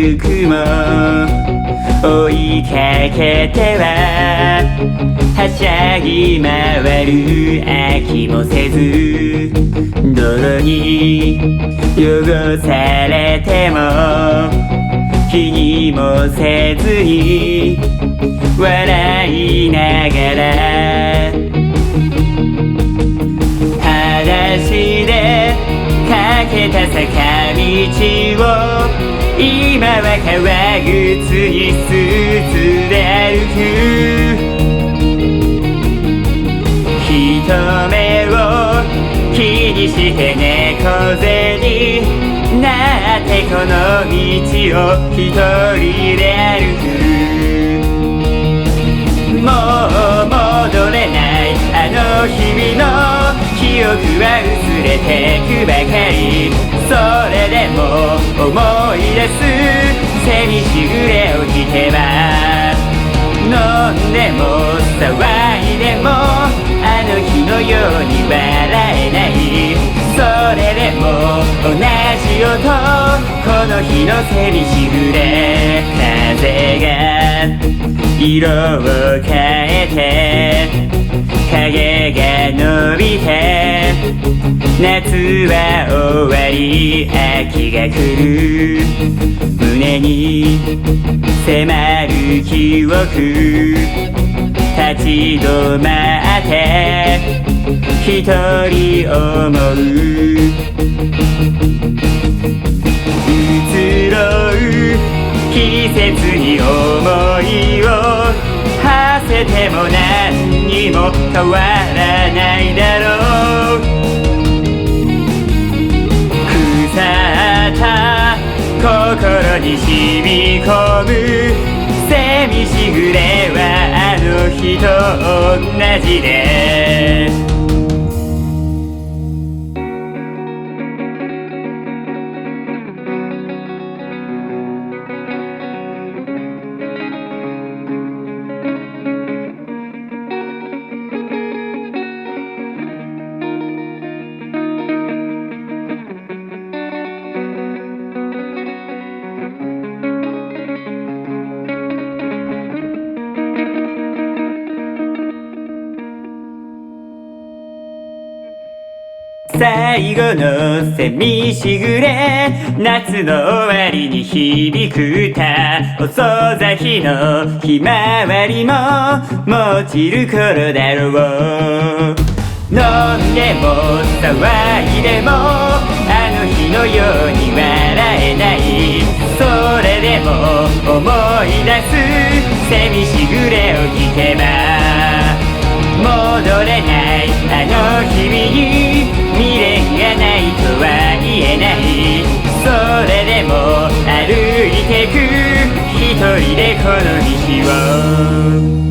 る雲追いかけてははしゃぎ回る飽きもせず泥に汚されても気にもせずに笑いながら裸足でかけた坂道を今は革靴にスーツで歩く人目を気にして猫背になってこの道を一人で歩くもう戻れないあの日々の記憶は薄れてくばかりそれでも思い出す背にしぐれを聞けば飲んでも騒いでもあの日のように笑えないそれでも同じ音この日の背にしぐれ風が色を変えて影が伸びて夏は終わり秋が来る胸に迫る記憶立ち止まって一人思う移ろう季節に思いを馳せても何にも変わらないだろう腐った心に染み込む背にしぐれはあの日と同じで最後の蝉しぐれ夏の終わりに響く歌遅咲きのひまわりももちる頃だろう飲んでも騒いでもあの日のように笑えないそれでも思い出す蝉しぐれを聞けば戻れないあの日々に未練がないとは言えないそれでも歩いてく一人でこの道を